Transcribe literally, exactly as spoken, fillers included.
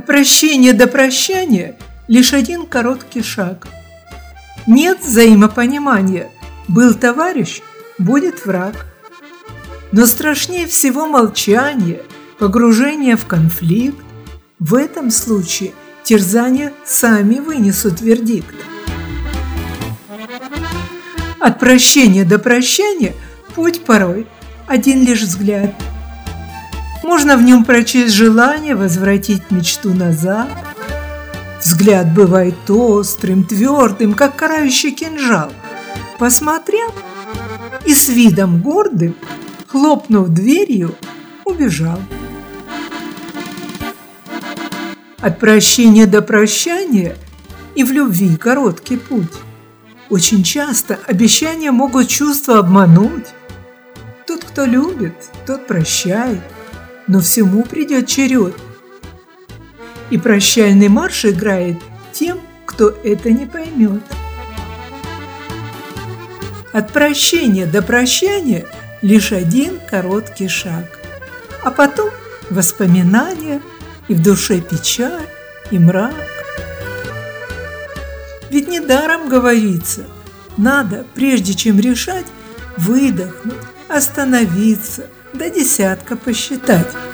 От прощения до прощания лишь один короткий шаг. Нет взаимопонимания. Был товарищ, будет враг. Но страшнее всего молчание, погружение в конфликт. В этом случае терзания сами вынесут вердикт. От прощения до прощания путь порой один лишь взгляд. Можно в нем прочесть желание возвратить мечту назад. Взгляд бывает острым, твердым, как карающий кинжал. Посмотрел и с видом гордым, хлопнув дверью, убежал. От прощения до прощания и в любви короткий путь. Очень часто обещания могут чувства обмануть. Тот, кто любит, тот прощает, но всему придет черед. И прощальный марш играет тем, кто это не поймет. От прощения до прощания лишь один короткий шаг, а потом воспоминания, и в душе печаль и мрак. Ведь недаром говорится, надо, прежде чем решать, выдохнуть, остановиться, до десятка посчитать.